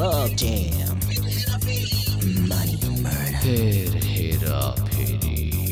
Love Jam. Money and Murder. फिर हेरा फेरी।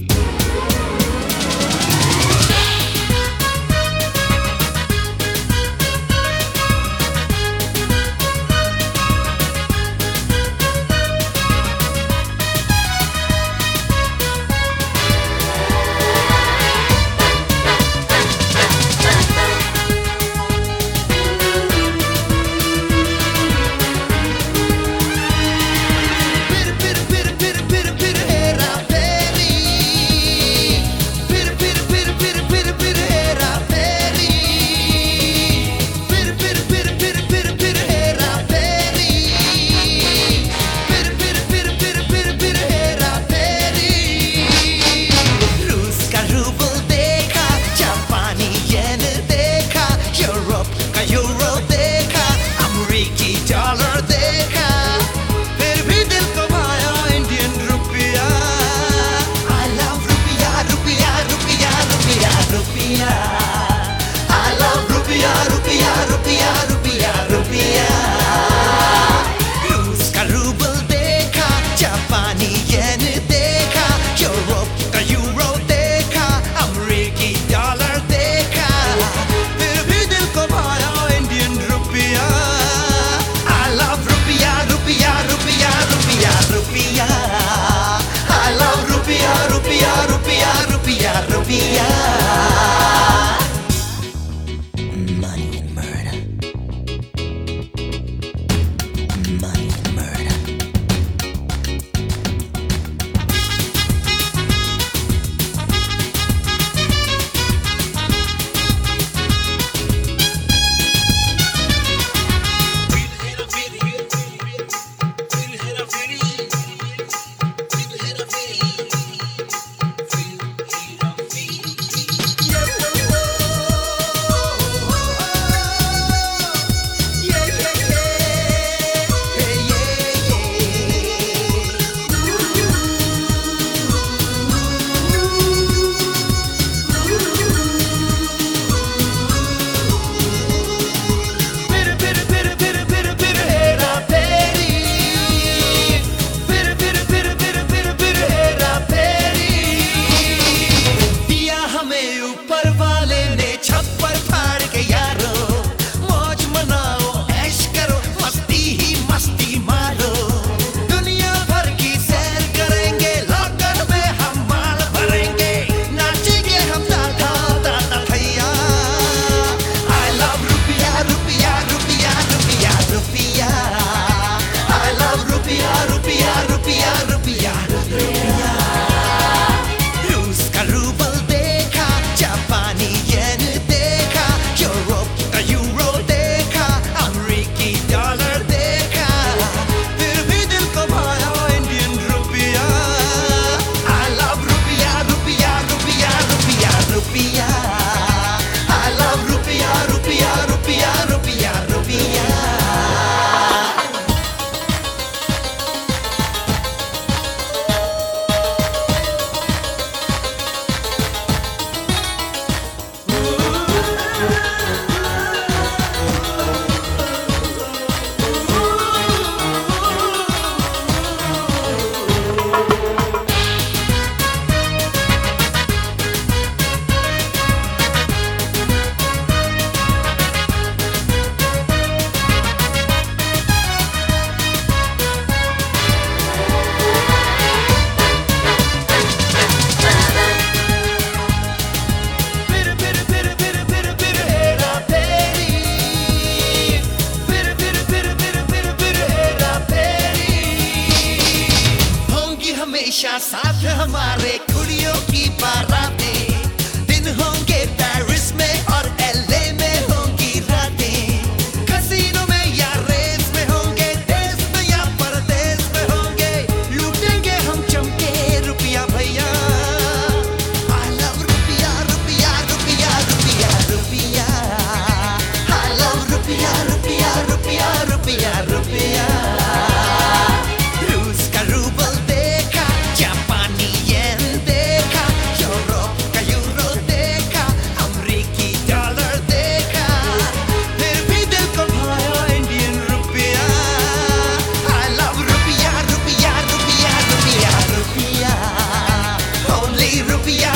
Money and Murder. Money and Murder. हमेशा साथ हमारे कुड़ियों की बारातें, दिन होंगे पेरिस में और एलए में होंगी रातें, कसीनो में या रेस में होंगे, देश में या परदेश में होंगे, लूटेंगे हम चमके रुपया भैया। I love रुपया रुपया रुपया रुपया रुपया, I love रुपया रुपया रुपया रुपया रुपया। रूस का रूबल देखा, जापानी येन देखा, यूरोप रुपया